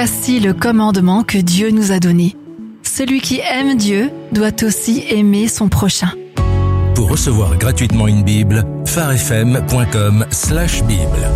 Voici le commandement que Dieu nous a donné. Celui qui aime Dieu doit aussi aimer son prochain. Pour recevoir gratuitement une Bible, pharefm.com/Bible.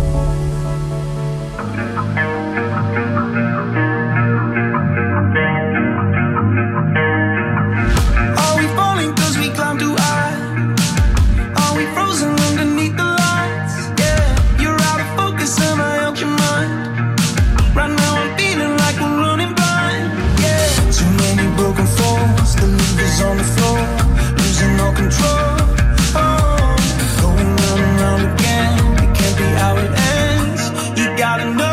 On the floor, losing all control. Oh, going round and round again. It can't be how it ends. You gotta know.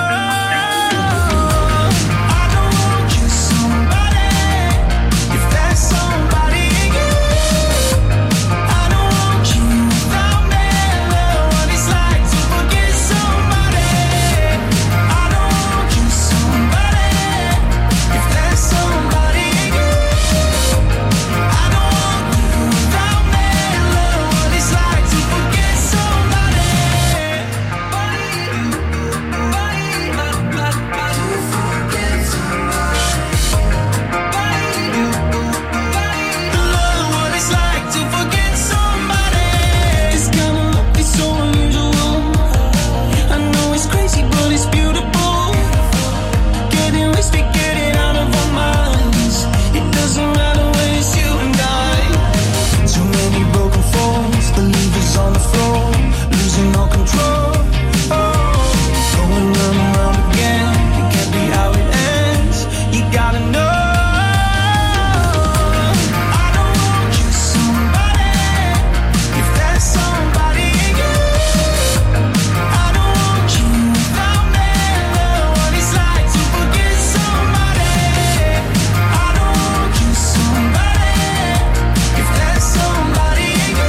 I don't want you somebody, if that's somebody you. I don't want you without me. What it's like to forget somebody. I don't want you somebody, if that's somebody you. On the floor, losing all control. Oh, going round and round again. It can't be how it ends. You gotta know. I don't want you somebody, if that's somebody you. I don't want you without me. What it's like to forget somebody. I don't want you somebody, if that's somebody you.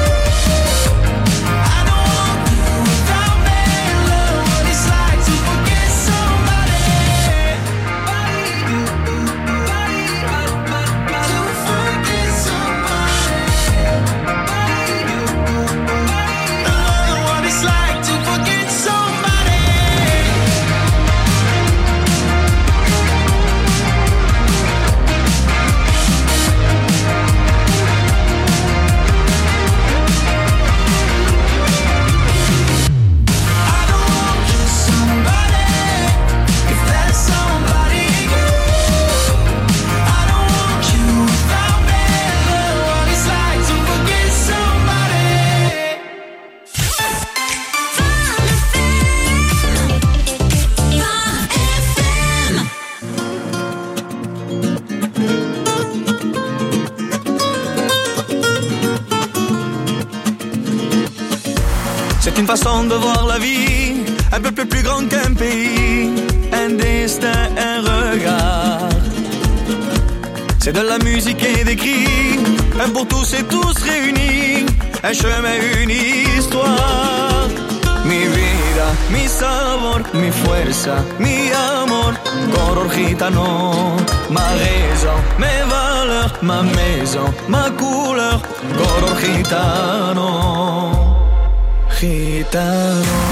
C'est une façon de voir la vie, un peu plus grande qu'un pays, un destin, un regard. C'est de la musique et des cris, un pour tous et tous réunis, un chemin, une histoire. Mi vida, mi sabor, mi fuerza, mi amor, color gitano. Ma raison, mes valeurs, ma maison, ma couleur, color gitano. Gitano,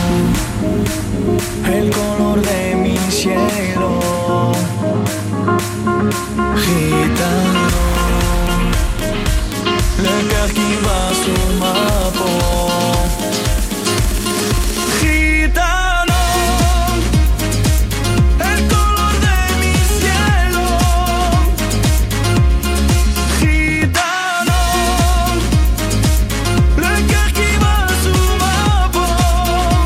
el color de mi cielo. Gitano, le cœur qui bat sous ma peau. Gitano, el color de mi cielo. Gitano, le cœur qui bat sous ma peau.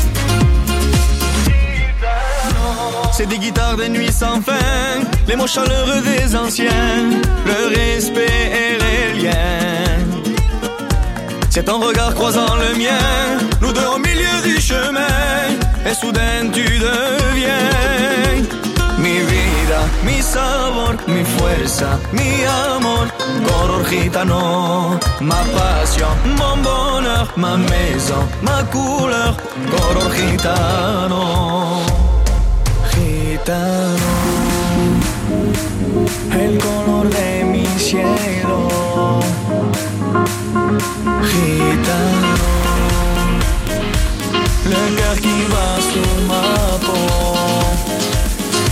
C'est des guitares de nuit sans fin, les mots chaleureux des anciens, le respect et les liens. C'est ton regard croisant le mien, nous deux au milieu du chemin, et soudain tu deviens mi vida, mi sabor, mi fuerza, mi amor, color gitano. Ma passion, mon bonheur, ma maison, ma couleur, color gitano. Gitano, el color de mi cielo. Gitano, le cœur qui bat sous ma peau.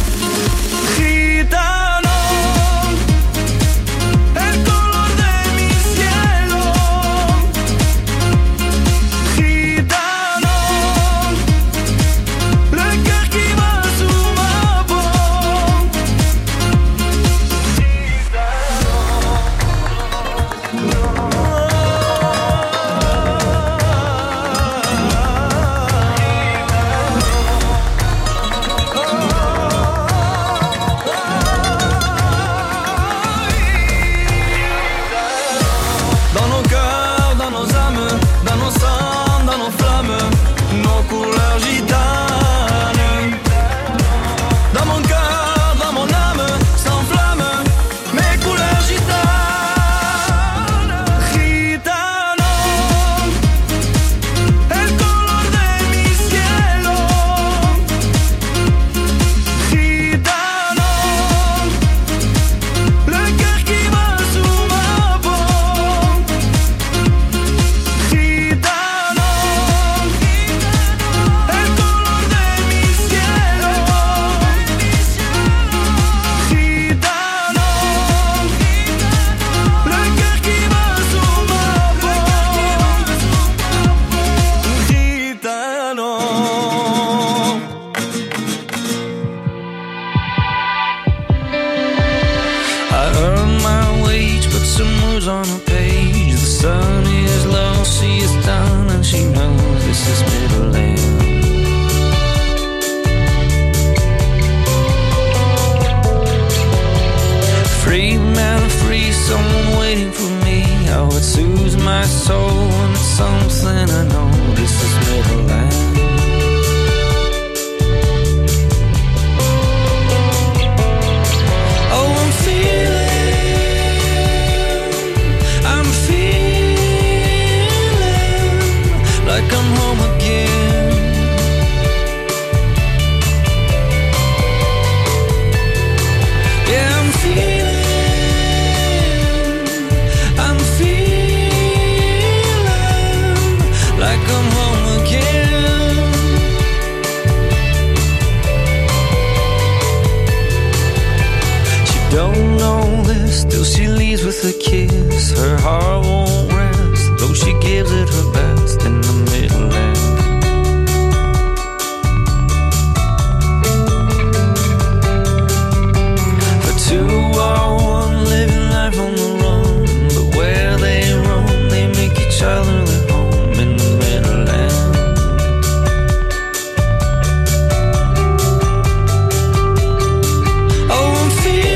soothes my soul, and it's something I know. This is middle land. Oh, I'm feeling like I'm home again. Yeah, I'm feeling like I'm home again. She don't know this till she leaves with a kiss. Her heart won't rest, though she gives it her best in the Midland. For two are one, living life on the run, but where they roam, they make each other their home in the Midland. Oh, I'm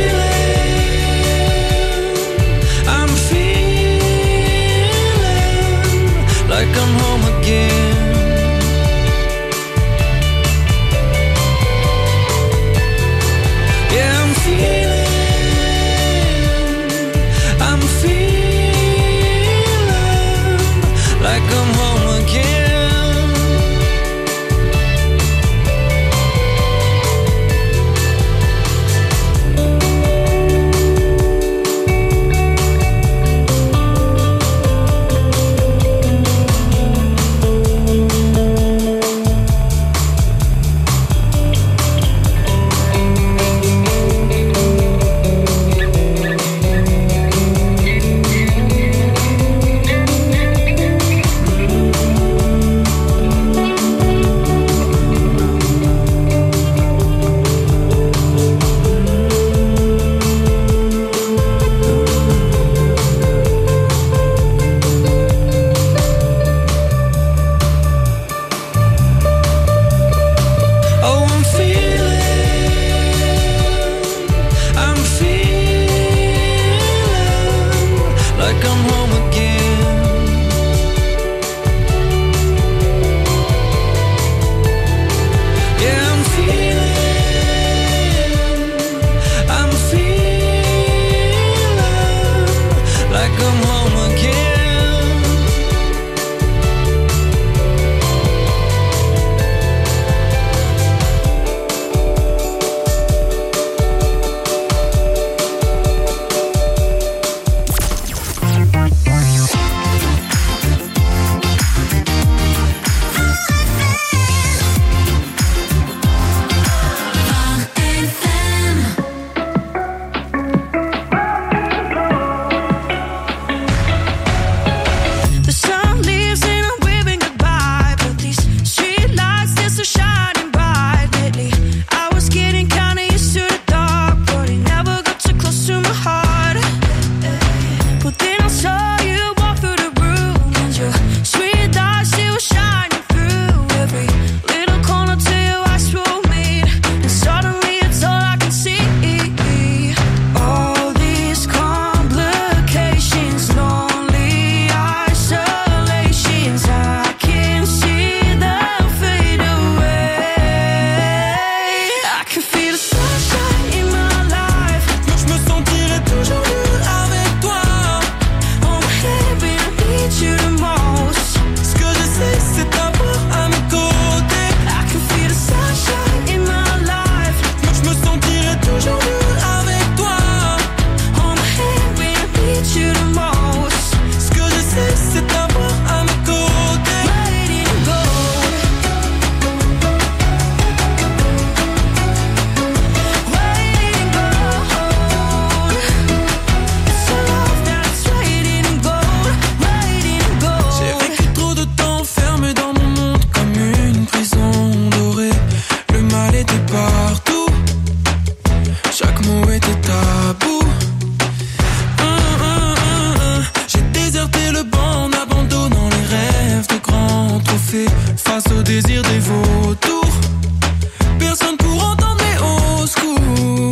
feeling like I'm home again. Yeah, I'm feeling like I'm home again.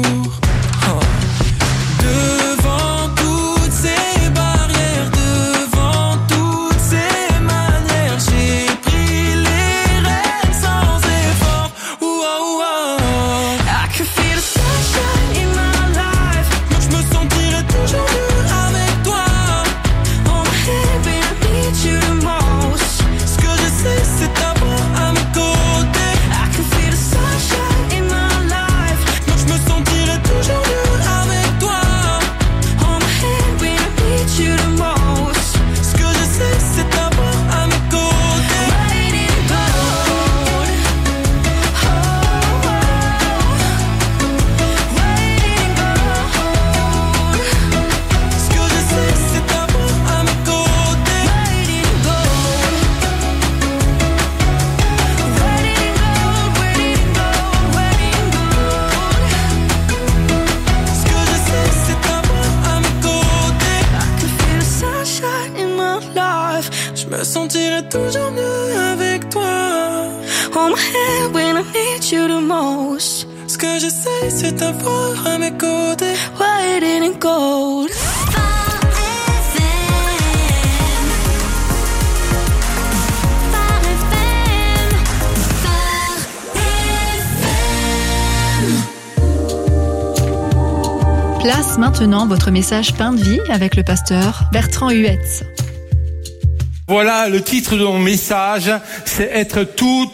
Devant toutes ces barrières, devant me sentirai toujours mieux avec toi. Hold my hand when I need you the most. Ce que j'essaie, c'est t'avoir à mes côtés. White and gold. Place maintenant votre message Pain de vie avec le pasteur Bertrand Huetz. Voilà, le titre de mon message, c'est être tout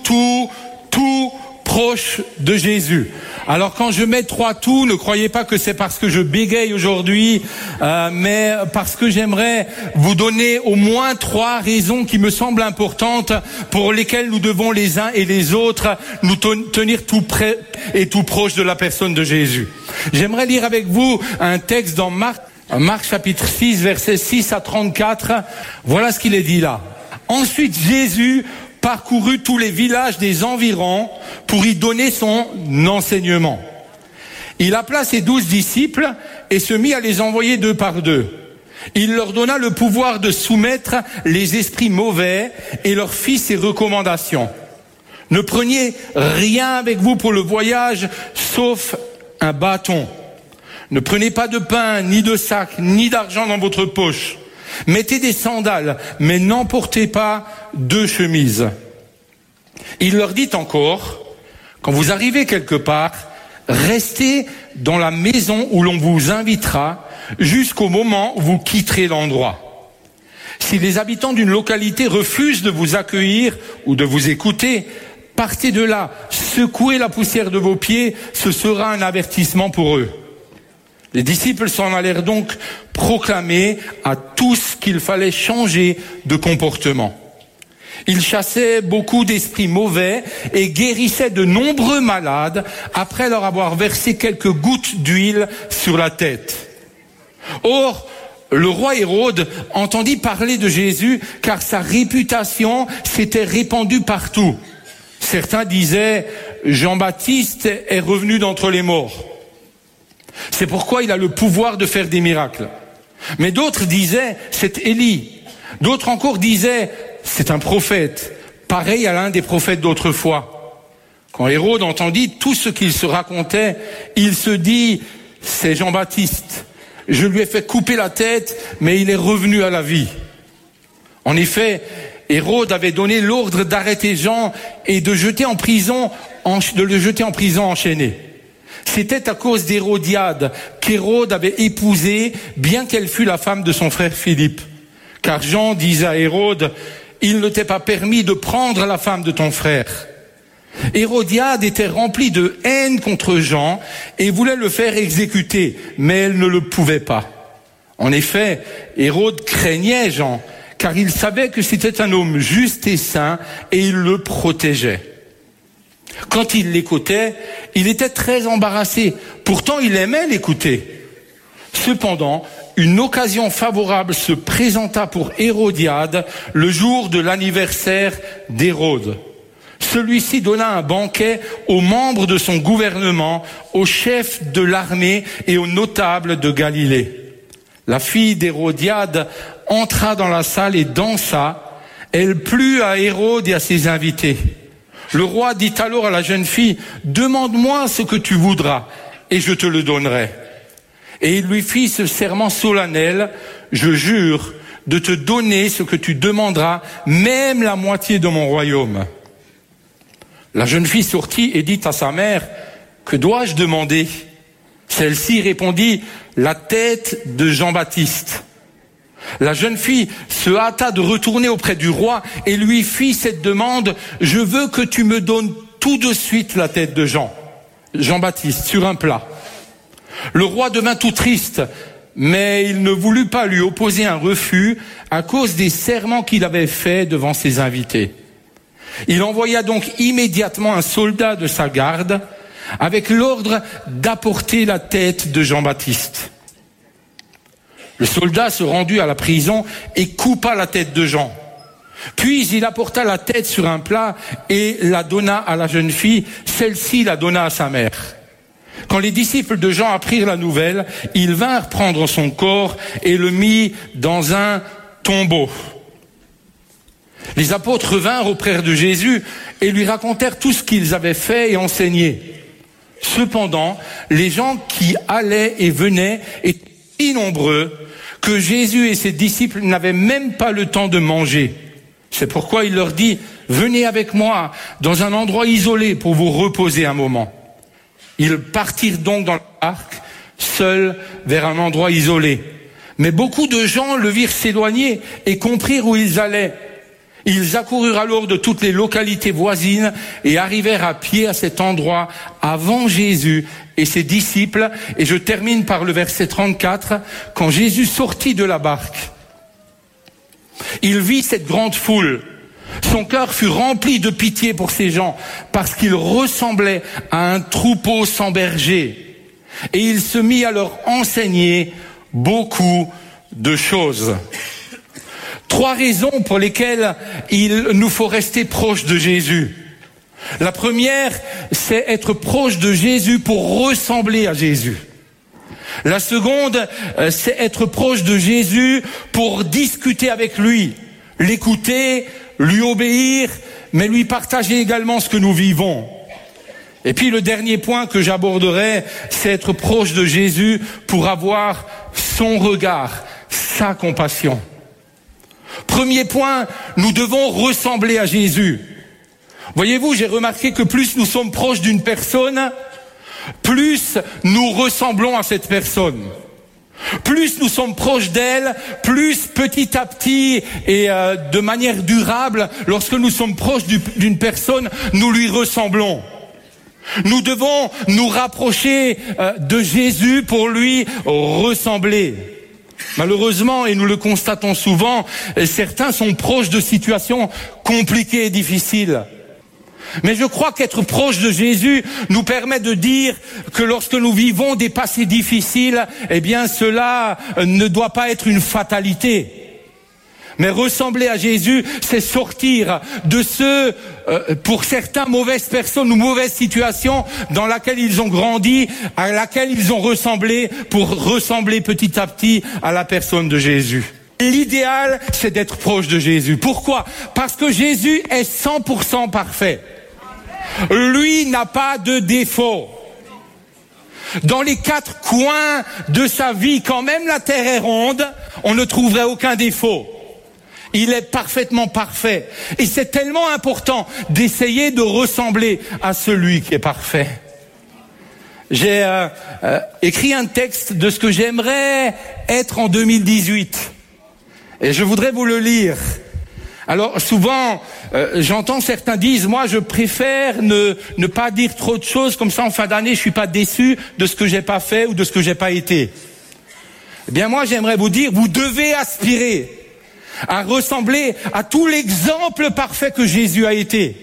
proche de Jésus. Alors quand je mets 3 tout, ne croyez pas que c'est parce que je bégaye aujourd'hui, mais parce que j'aimerais vous donner au moins 3 raisons qui me semblent importantes pour lesquelles nous devons les uns et les autres nous tenir tout près et tout proche de la personne de Jésus. J'aimerais lire avec vous un texte dans Marc chapitre 6, versets 6 à 34. Voilà ce qu'il est dit là. Ensuite, Jésus parcourut tous les villages des environs pour y donner son enseignement. Il appela ses 12 disciples et se mit à les envoyer 2 par 2. Il leur donna le pouvoir de soumettre les esprits mauvais et leur fit ses recommandations. Ne preniez rien avec vous pour le voyage, sauf un bâton. Ne prenez pas de pain, ni de sac, ni d'argent dans votre poche. Mettez des sandales, mais n'emportez pas 2 chemises. Il leur dit encore, quand vous arrivez quelque part, restez dans la maison où l'on vous invitera jusqu'au moment où vous quitterez l'endroit. Si les habitants d'une localité refusent de vous accueillir ou de vous écouter, partez de là, secouez la poussière de vos pieds, ce sera un avertissement pour eux. Les disciples s'en allèrent donc proclamer à tous qu'il fallait changer de comportement. Ils chassaient beaucoup d'esprits mauvais et guérissaient de nombreux malades après leur avoir versé quelques gouttes d'huile sur la tête. Or, le roi Hérode entendit parler de Jésus car sa réputation s'était répandue partout. Certains disaient « Jean-Baptiste est revenu d'entre les morts ». C'est pourquoi il a le pouvoir de faire des miracles. Mais d'autres disaient « c'est Élie ». D'autres encore disaient « c'est un prophète », pareil à l'un des prophètes d'autrefois. Quand Hérode entendit tout ce qu'il se racontait, il se dit « c'est Jean-Baptiste. Je lui ai fait couper la tête, mais il est revenu à la vie ». En effet, Hérode avait donné l'ordre d'arrêter Jean et de le jeter en prison enchaîné. C'était à cause d'Hérodiade qu'Hérode avait épousé, bien qu'elle fût la femme de son frère Philippe. Car Jean disait à Hérode, « Il ne t'est pas permis de prendre la femme de ton frère ». Hérodiade était remplie de haine contre Jean et voulait le faire exécuter, mais elle ne le pouvait pas. En effet, Hérode craignait Jean, car il savait que c'était un homme juste et saint et il le protégeait. Quand il l'écoutait, il était très embarrassé. Pourtant, il aimait l'écouter. Cependant, une occasion favorable se présenta pour Hérodiade le jour de l'anniversaire d'Hérode. Celui-ci donna un banquet aux membres de son gouvernement, aux chefs de l'armée et aux notables de Galilée. La fille d'Hérodiade entra dans la salle et dansa. Elle plut à Hérode et à ses invités. Le roi dit alors à la jeune fille, « Demande-moi ce que tu voudras, et je te le donnerai. » Et il lui fit ce serment solennel, « Je jure de te donner ce que tu demanderas, même la moitié de mon royaume. » La jeune fille sortit et dit à sa mère, « Que dois-je demander ?» Celle-ci répondit, « La tête de Jean-Baptiste. » La jeune fille se hâta de retourner auprès du roi et lui fit cette demande, « Je veux que tu me donnes tout de suite la tête de Jean-Baptiste, sur un plat. » Le roi devint tout triste, mais il ne voulut pas lui opposer un refus à cause des serments qu'il avait faits devant ses invités. Il envoya donc immédiatement un soldat de sa garde avec l'ordre d'apporter la tête de Jean-Baptiste. Le soldat se rendit à la prison et coupa la tête de Jean. Puis il apporta la tête sur un plat et la donna à la jeune fille. Celle-ci la donna à sa mère. Quand les disciples de Jean apprirent la nouvelle, ils vinrent prendre son corps et le mit dans un tombeau. Les apôtres vinrent auprès de Jésus et lui racontèrent tout ce qu'ils avaient fait et enseigné. Cependant, les gens qui allaient et venaient étaient si nombreux que Jésus et ses disciples n'avaient même pas le temps de manger. C'est pourquoi il leur dit, venez avec moi dans un endroit isolé pour vous reposer un moment. Ils partirent donc dans la barque, seuls vers un endroit isolé. Mais beaucoup de gens le virent s'éloigner et comprirent où ils allaient. Ils accoururent alors de toutes les localités voisines et arrivèrent à pied à cet endroit avant Jésus et ses disciples. Et je termine par le verset 34. Quand Jésus sortit de la barque, il vit cette grande foule. Son cœur fut rempli de pitié pour ces gens parce qu'ils ressemblaient à un troupeau sans berger. Et il se mit à leur enseigner beaucoup de choses. 3 raisons pour lesquelles il nous faut rester proche de Jésus. La première, c'est être proche de Jésus pour ressembler à Jésus. La seconde, c'est être proche de Jésus pour discuter avec lui, l'écouter, lui obéir, mais lui partager également ce que nous vivons. Et puis le dernier point que j'aborderai, c'est être proche de Jésus pour avoir son regard, sa compassion. Premier point, nous devons ressembler à Jésus. Voyez-vous, j'ai remarqué que plus nous sommes proches d'une personne, plus nous ressemblons à cette personne. Plus nous sommes proches d'elle, plus petit à petit et de manière durable, lorsque nous sommes proches d'une personne, nous lui ressemblons. Nous devons nous rapprocher de Jésus pour lui ressembler. Malheureusement, et nous le constatons souvent, certains sont proches de situations compliquées et difficiles. Mais je crois qu'être proche de Jésus nous permet de dire que lorsque nous vivons des passés difficiles, eh bien cela ne doit pas être une fatalité. Mais ressembler à Jésus, c'est sortir de ce, pour certains, mauvaises personnes ou mauvaises situations dans laquelle ils ont grandi, à laquelle ils ont ressemblé, pour ressembler petit à petit à la personne de Jésus. L'idéal, c'est d'être proche de Jésus. Pourquoi ? Parce que Jésus est 100% parfait. Lui n'a pas de défaut. Dans les 4 coins de sa vie, quand même la terre est ronde, on ne trouverait aucun défaut. Il est parfaitement parfait. Et c'est tellement important d'essayer de ressembler à celui qui est parfait. J'ai écrit un texte de ce que j'aimerais être en 2018. Et je voudrais vous le lire. Alors souvent, j'entends certains disent, moi je préfère ne pas dire trop de choses, comme ça en fin d'année je suis pas déçu de ce que j'ai pas fait ou de ce que j'ai pas été. Eh bien moi j'aimerais vous dire, vous devez aspirer à ressembler à tout l'exemple parfait que Jésus a été.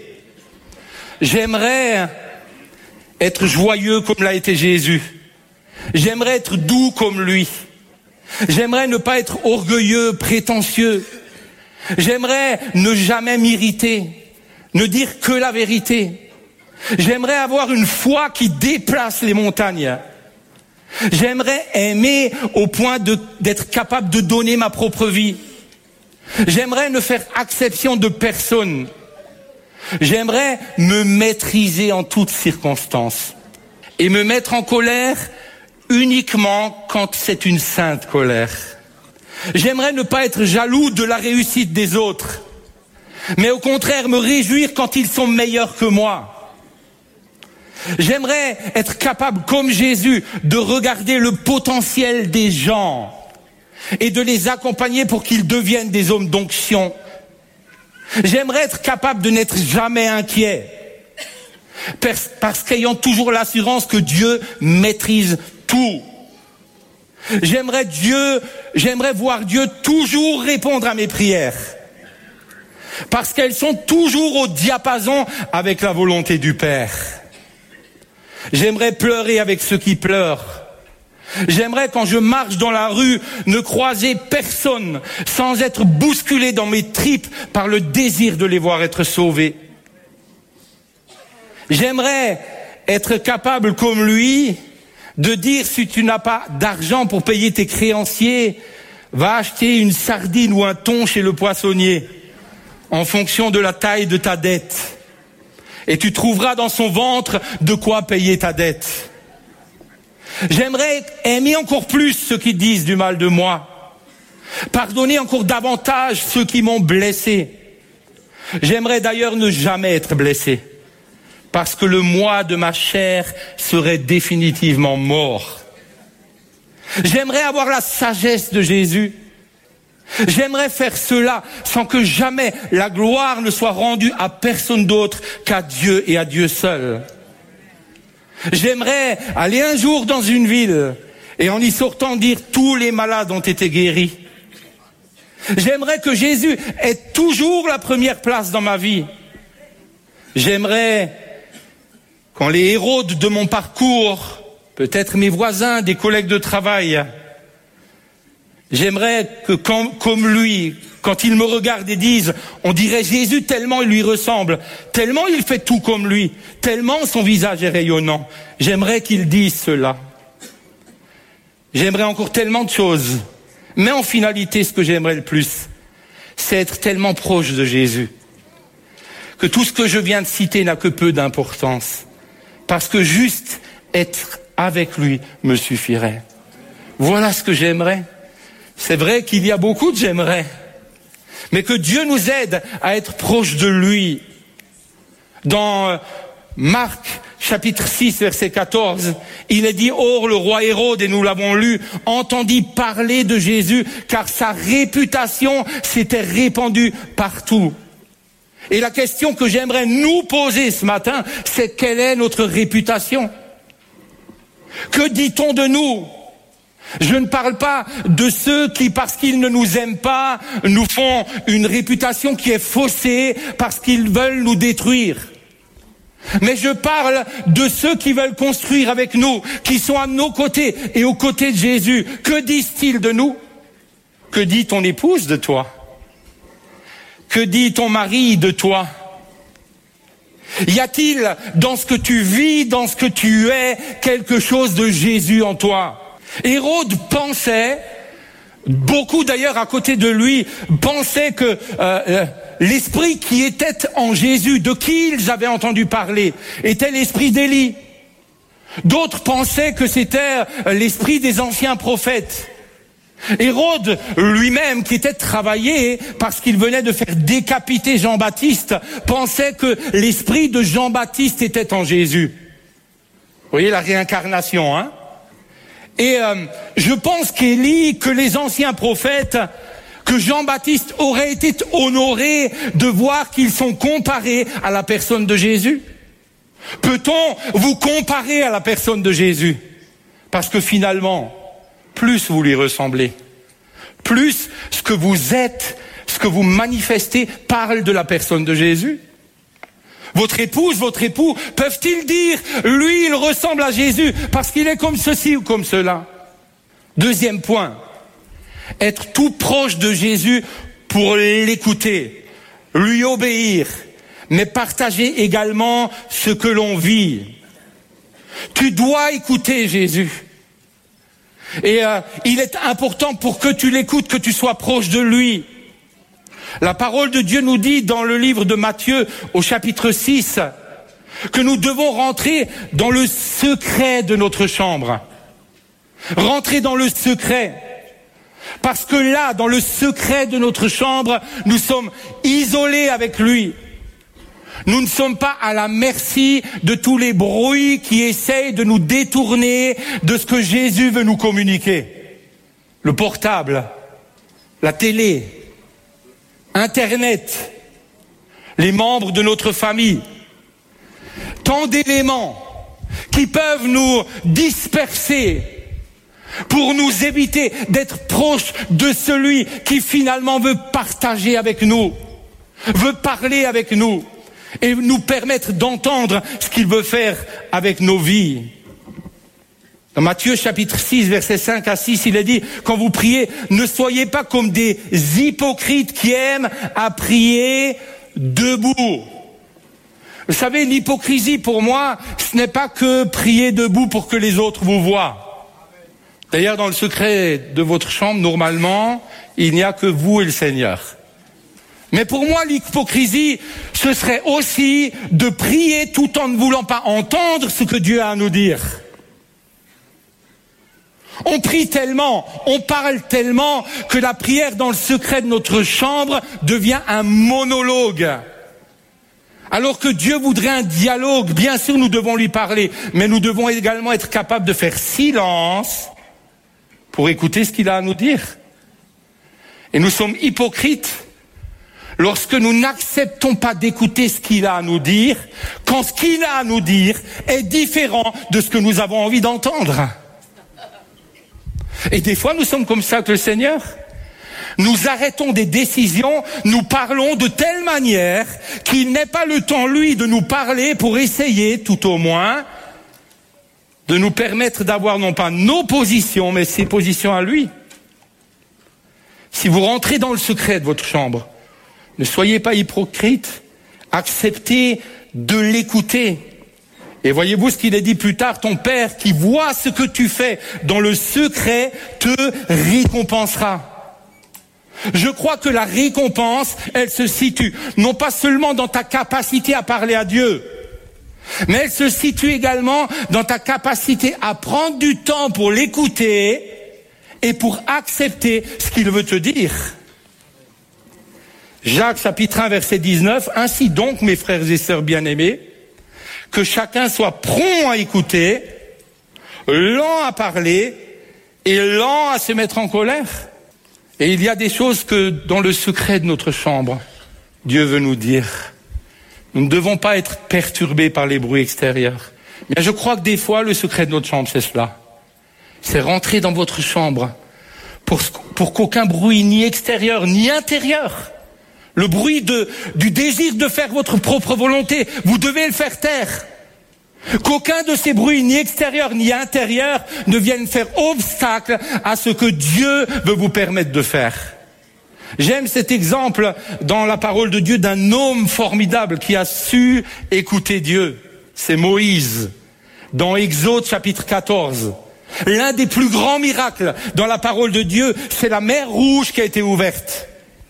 J'aimerais être joyeux comme l'a été Jésus. J'aimerais être doux comme lui. J'aimerais ne pas être orgueilleux, prétentieux. J'aimerais ne jamais m'irriter, ne dire que la vérité. J'aimerais avoir une foi qui déplace les montagnes. J'aimerais aimer au point d'être capable de donner ma propre vie. J'aimerais ne faire exception de personne. J'aimerais me maîtriser en toutes circonstances et me mettre en colère uniquement quand c'est une sainte colère. J'aimerais ne pas être jaloux de la réussite des autres, mais au contraire me réjouir quand ils sont meilleurs que moi. J'aimerais être capable, comme Jésus, de regarder le potentiel des gens et de les accompagner pour qu'ils deviennent des hommes d'onction. J'aimerais être capable de n'être jamais inquiet, parce qu'ayant toujours l'assurance que Dieu maîtrise tout. J'aimerais voir Dieu toujours répondre à mes prières, parce qu'elles sont toujours au diapason avec la volonté du Père. J'aimerais pleurer avec ceux qui pleurent. J'aimerais, quand je marche dans la rue, ne croiser personne sans être bousculé dans mes tripes par le désir de les voir être sauvés. J'aimerais être capable, comme lui, de dire, si tu n'as pas d'argent pour payer tes créanciers, va acheter une sardine ou un thon chez le poissonnier. en fonction de la taille de ta dette. Et tu trouveras dans son ventre de quoi payer ta dette. J'aimerais aimer encore plus ceux qui disent du mal de moi. Pardonner encore davantage ceux qui m'ont blessé. J'aimerais d'ailleurs ne jamais être blessé. Parce que le moi de ma chair serait définitivement mort. J'aimerais avoir la sagesse de Jésus. J'aimerais faire cela sans que jamais la gloire ne soit rendue à personne d'autre qu'à Dieu et à Dieu seul. J'aimerais aller un jour dans une ville et en y sortant dire tous les malades ont été guéris. J'aimerais que Jésus ait toujours la première place dans ma vie. J'aimerais, quand les héros de mon parcours, peut-être mes voisins, des collègues de travail, j'aimerais que comme lui, quand ils me regardent et disent, on dirait Jésus tellement il lui ressemble, tellement il fait tout comme lui, tellement son visage est rayonnant. J'aimerais qu'ils disent cela. J'aimerais encore tellement de choses. Mais en finalité, ce que j'aimerais le plus, c'est être tellement proche de Jésus que tout ce que je viens de citer n'a que peu d'importance. Parce que juste être avec lui me suffirait. Voilà ce que j'aimerais. C'est vrai qu'il y a beaucoup de j'aimerais. Mais que Dieu nous aide à être proche de lui. Dans Marc, chapitre 6, verset 14, il est dit, or le roi Hérode, et nous l'avons lu, entendit parler de Jésus, car sa réputation s'était répandue partout. Et la question que j'aimerais nous poser ce matin, c'est quelle est notre réputation? Que dit-on de nous? Je ne parle pas de ceux qui, parce qu'ils ne nous aiment pas, nous font une réputation qui est faussée parce qu'ils veulent nous détruire. Mais je parle de ceux qui veulent construire avec nous, qui sont à nos côtés et aux côtés de Jésus. Que disent-ils de nous? Que dit ton épouse de toi? Que dit ton mari de toi? Y a-t-il dans ce que tu vis, dans ce que tu es, quelque chose de Jésus en toi? Hérode pensait, beaucoup d'ailleurs à côté de lui, pensaient que l'esprit qui était en Jésus, de qui ils avaient entendu parler, était l'esprit d'Élie. D'autres pensaient que c'était l'esprit des anciens prophètes. Hérode lui-même, qui était travaillé parce qu'il venait de faire décapiter Jean-Baptiste, pensait que l'esprit de Jean-Baptiste était en Jésus. Vous voyez la réincarnation, hein? Et je pense qu'Élie, que les anciens prophètes, que Jean-Baptiste aurait été honoré de voir qu'ils sont comparés à la personne de Jésus. Peut-on vous comparer à la personne de Jésus? Parce que finalement, plus vous lui ressemblez, plus ce que vous êtes, ce que vous manifestez parle de la personne de Jésus. Votre épouse, votre époux, peuvent-ils dire, lui, il ressemble à Jésus parce qu'il est comme ceci ou comme cela? Deuxième point, être tout proche de Jésus pour l'écouter, lui obéir, mais partager également ce que l'on vit. Tu dois écouter Jésus. Et il est important pour que tu l'écoutes, que tu sois proche de lui. La parole de Dieu nous dit dans le livre de Matthieu au chapitre 6 que nous devons rentrer dans le secret de notre chambre. Rentrer dans le secret. Parce que là, dans le secret de notre chambre, nous sommes isolés avec lui. Nous ne sommes pas à la merci de tous les bruits qui essayent de nous détourner de ce que Jésus veut nous communiquer. Le portable, la télé, Internet, les membres de notre famille, tant d'éléments qui peuvent nous disperser pour nous éviter d'être proches de celui qui finalement veut partager avec nous, veut parler avec nous et nous permettre d'entendre ce qu'il veut faire avec nos vies. Dans Matthieu chapitre 6, versets 5 à 6, il est dit, quand vous priez, ne soyez pas comme des hypocrites qui aiment à prier debout. Vous savez, l'hypocrisie pour moi, ce n'est pas que prier debout pour que les autres vous voient. D'ailleurs, dans le secret de votre chambre, normalement, il n'y a que vous et le Seigneur. Mais pour moi, l'hypocrisie, ce serait aussi de prier tout en ne voulant pas entendre ce que Dieu a à nous dire. On prie tellement, on parle tellement que la prière dans le secret de notre chambre devient un monologue. Alors que Dieu voudrait un dialogue, bien sûr nous devons lui parler, mais nous devons également être capables de faire silence pour écouter ce qu'il a à nous dire. Et nous sommes hypocrites lorsque nous n'acceptons pas d'écouter ce qu'il a à nous dire, quand ce qu'il a à nous dire est différent de ce que nous avons envie d'entendre. Et des fois, nous sommes comme ça avec le Seigneur. Nous arrêtons des décisions, nous parlons de telle manière qu'il n'ait pas le temps, lui, de nous parler pour essayer, tout au moins, de nous permettre d'avoir non pas nos positions, mais ses positions à lui. Si vous rentrez dans le secret de votre chambre, ne soyez pas hypocrite, acceptez de l'écouter. Et voyez-vous ce qu'il est dit plus tard, ton Père qui voit ce que tu fais dans le secret te récompensera. Je crois que la récompense, elle se situe non pas seulement dans ta capacité à parler à Dieu, mais elle se situe également dans ta capacité à prendre du temps pour l'écouter et pour accepter ce qu'il veut te dire. Jacques chapitre 1 verset 19, ainsi donc mes frères et sœurs bien-aimés, que chacun soit prompt à écouter, lent à parler et lent à se mettre en colère. Et il y a des choses que dans le secret de notre chambre, Dieu veut nous dire. Nous ne devons pas être perturbés par les bruits extérieurs. Mais je crois que des fois, le secret de notre chambre, c'est cela. C'est rentrer dans votre chambre pour qu'aucun bruit, ni extérieur, ni intérieur, le bruit du désir de faire votre propre volonté, vous devez le faire taire. Qu'aucun de ces bruits, ni extérieur, ni intérieur, ne vienne faire obstacle à ce que Dieu veut vous permettre de faire. J'aime cet exemple dans la parole de Dieu d'un homme formidable qui a su écouter Dieu. C'est Moïse, dans Exode chapitre 14. L'un des plus grands miracles dans la parole de Dieu, c'est la mer Rouge qui a été ouverte.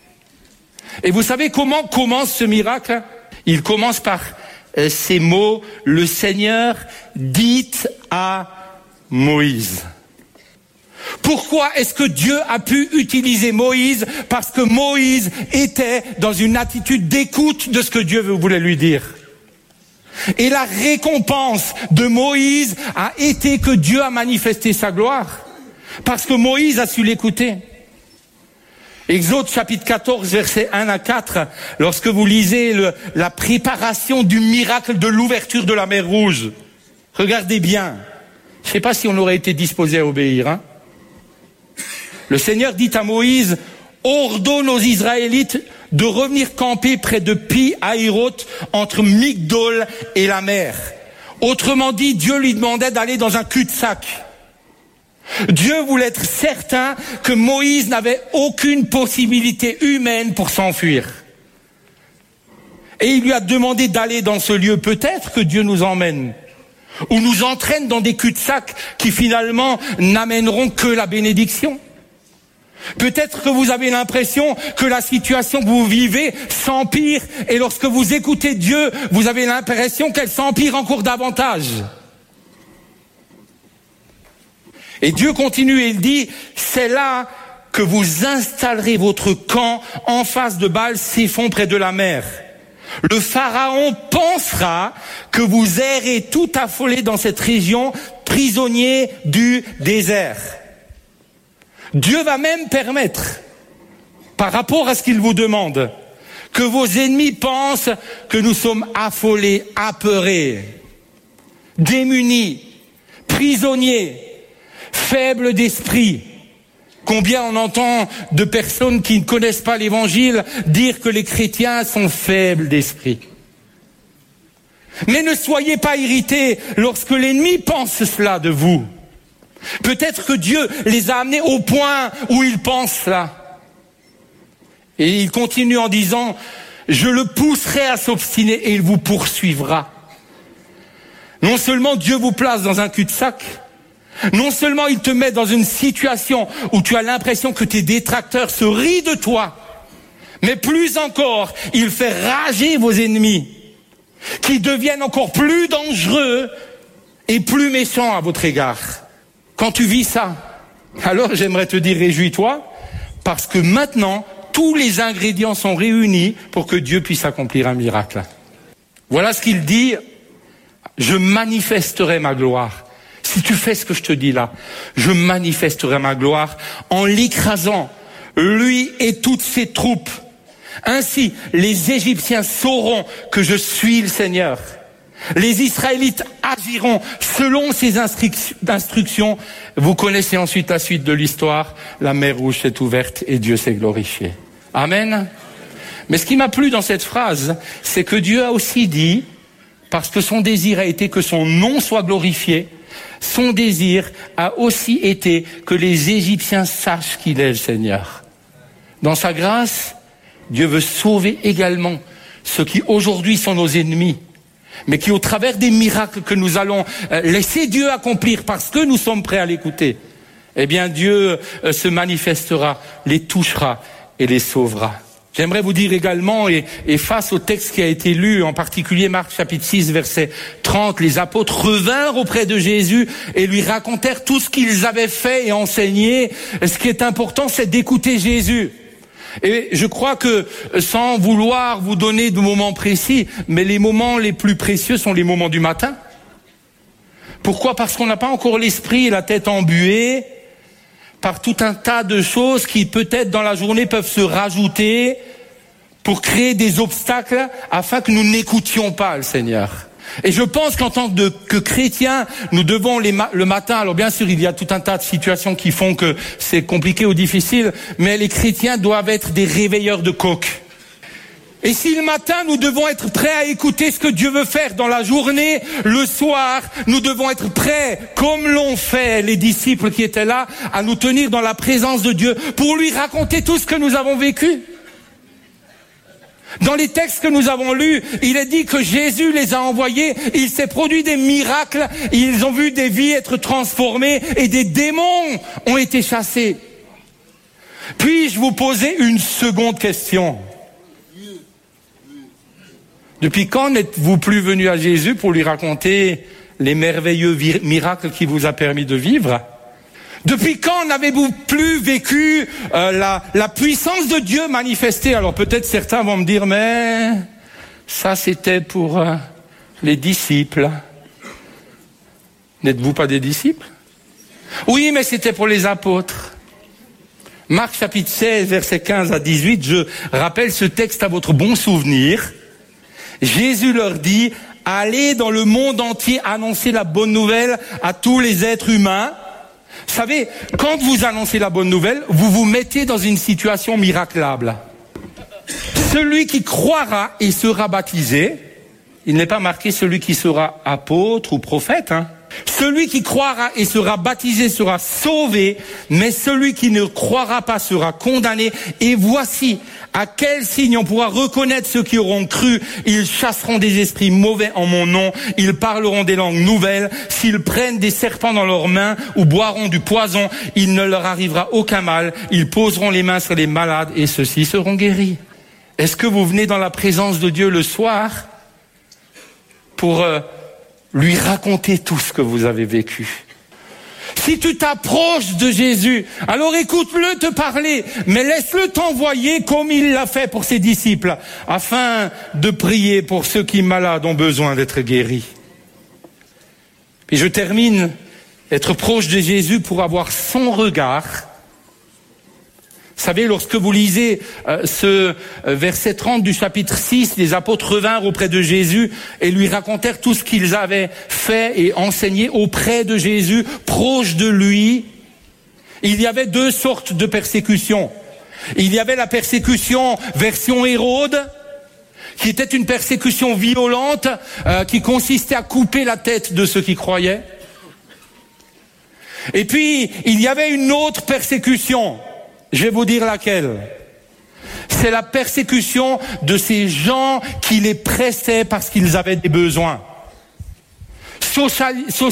Et vous savez comment commence ce miracle? Il commence par ces mots, le Seigneur dit à Moïse. Pourquoi est-ce que Dieu a pu utiliser Moïse? Parce que Moïse était dans une attitude d'écoute de ce que Dieu voulait lui dire. Et la récompense de Moïse a été que Dieu a manifesté sa gloire. Parce que Moïse a su l'écouter. Exode chapitre 14, versets 1 à 4, lorsque vous lisez la préparation du miracle de l'ouverture de la mer Rouge, regardez bien. Je ne sais pas si on aurait été disposé à obéir. Hein. Le Seigneur dit à Moïse, ordonne aux Israélites de revenir camper près de Pi-Hahiroth, entre Migdol et la mer. Autrement dit, Dieu lui demandait d'aller dans un cul-de-sac. Dieu voulait être certain que Moïse n'avait aucune possibilité humaine pour s'enfuir. Et il lui a demandé d'aller dans ce lieu. Peut-être que Dieu nous emmène ou nous entraîne dans des cul-de-sac qui finalement n'amèneront que la bénédiction. Peut-être que vous avez l'impression que la situation que vous vivez s'empire et lorsque vous écoutez Dieu, vous avez l'impression qu'elle s'empire encore davantage. Et Dieu continue et il dit, c'est là que vous installerez votre camp en face de Baal-Séphon près de la mer. Le Pharaon pensera que vous errez tout affolés dans cette région, prisonniers du désert. Dieu va même permettre, par rapport à ce qu'il vous demande, que vos ennemis pensent que nous sommes affolés, apeurés, démunis, prisonniers, faibles d'esprit. Combien on entend de personnes qui ne connaissent pas l'évangile dire que les chrétiens sont faibles d'esprit. Mais ne soyez pas irrités lorsque l'ennemi pense cela de vous. Peut-être que Dieu les a amenés au point où ils pensent cela. Et il continue en disant, je le pousserai à s'obstiner et il vous poursuivra. Non seulement Dieu vous place dans un cul-de-sac, non seulement il te met dans une situation où tu as l'impression que tes détracteurs se rient de toi, Mais plus encore, il fait rager vos ennemis, qui deviennent encore plus dangereux et plus méchants à votre égard. Quand tu vis ça, alors j'aimerais te dire réjouis-toi, parce que maintenant, tous les ingrédients sont réunis pour que Dieu puisse accomplir un miracle. Voilà ce qu'il dit, je manifesterai ma gloire. Si tu fais ce que je te dis là, je manifesterai ma gloire en l'écrasant, lui et toutes ses troupes. Ainsi, les Égyptiens sauront que je suis le Seigneur. Les Israélites agiront selon ses instructions. Vous connaissez ensuite la suite de l'histoire. La mer Rouge s'est ouverte et Dieu s'est glorifié. Amen. Mais ce qui m'a plu dans cette phrase, c'est que Dieu a aussi dit, parce que son désir a été que son nom soit glorifié, son désir a aussi été que les Égyptiens sachent qu'il est le Seigneur. Dans sa grâce, Dieu veut sauver également ceux qui aujourd'hui sont nos ennemis, mais qui au travers des miracles que nous allons laisser Dieu accomplir parce que nous sommes prêts à l'écouter, eh bien Dieu se manifestera, les touchera et les sauvera. J'aimerais vous dire également, et face au texte qui a été lu, en particulier Marc chapitre 6, verset 30, les apôtres revinrent auprès de Jésus et lui racontèrent tout ce qu'ils avaient fait et enseigné. Ce qui est important, c'est d'écouter Jésus. Et je crois que, sans vouloir vous donner de moments précis, mais les moments les plus précieux sont les moments du matin. Pourquoi ? Parce qu'on n'a pas encore l'esprit et la tête embuée par tout un tas de choses qui peut-être dans la journée peuvent se rajouter pour créer des obstacles afin que nous n'écoutions pas le Seigneur. Et je pense qu'en tant que chrétiens, nous devons le matin, alors bien sûr il y a tout un tas de situations qui font que c'est compliqué ou difficile, mais les chrétiens doivent être des réveilleurs de coq. Et si le matin nous devons être prêts à écouter ce que Dieu veut faire dans la journée, le soir, nous devons être prêts, comme l'ont fait les disciples qui étaient là, à nous tenir dans la présence de Dieu pour lui raconter tout ce que nous avons vécu. Dans les textes que nous avons lus, il est dit que Jésus les a envoyés, il s'est produit des miracles, ils ont vu des vies être transformées et des démons ont été chassés. Puis-je vous poser une seconde question ? Depuis quand n'êtes-vous plus venu à Jésus pour lui raconter les merveilleux miracles qu'il vous a permis de vivre ? Depuis quand n'avez-vous plus vécu la puissance de Dieu manifestée ? Alors peut-être certains vont me dire, mais ça c'était pour les disciples. N'êtes-vous pas des disciples ? Oui, mais c'était pour les apôtres. Marc chapitre 16, versets 15 à 18, je rappelle ce texte à votre bon souvenir. Jésus leur dit, allez dans le monde entier annoncer la bonne nouvelle à tous les êtres humains. Vous savez, quand vous annoncez la bonne nouvelle, vous vous mettez dans une situation miraculable. Celui qui croira et sera baptisé, il n'est pas marqué celui qui sera apôtre ou prophète, hein. Celui qui croira et sera baptisé sera sauvé, mais celui qui ne croira pas sera condamné. Et voici à quel signe on pourra reconnaître ceux qui auront cru. Ils chasseront des esprits mauvais en mon nom, ils parleront des langues nouvelles, s'ils prennent des serpents dans leurs mains ou boiront du poison, il ne leur arrivera aucun mal, ils poseront les mains sur les malades et ceux-ci seront guéris. Est-ce que vous venez dans la présence de Dieu le soir pour lui raconter tout ce que vous avez vécu? Si tu t'approches de Jésus, alors écoute-le te parler, mais laisse-le t'envoyer comme il l'a fait pour ses disciples, afin de prier pour ceux qui malades ont besoin d'être guéris. Puis je termine, être proche de Jésus pour avoir son regard. Vous savez, lorsque vous lisez ce verset 30 du chapitre 6, les apôtres revinrent auprès de Jésus et lui racontèrent tout ce qu'ils avaient fait et enseigné auprès de Jésus, proche de lui. Il y avait deux sortes de persécutions. Il y avait la persécution version Hérode, qui était une persécution violente, qui consistait à couper la tête de ceux qui croyaient. Et puis, il y avait une autre persécution. Je vais vous dire laquelle. C'est la persécution de ces gens qui les pressaient parce qu'ils avaient des besoins.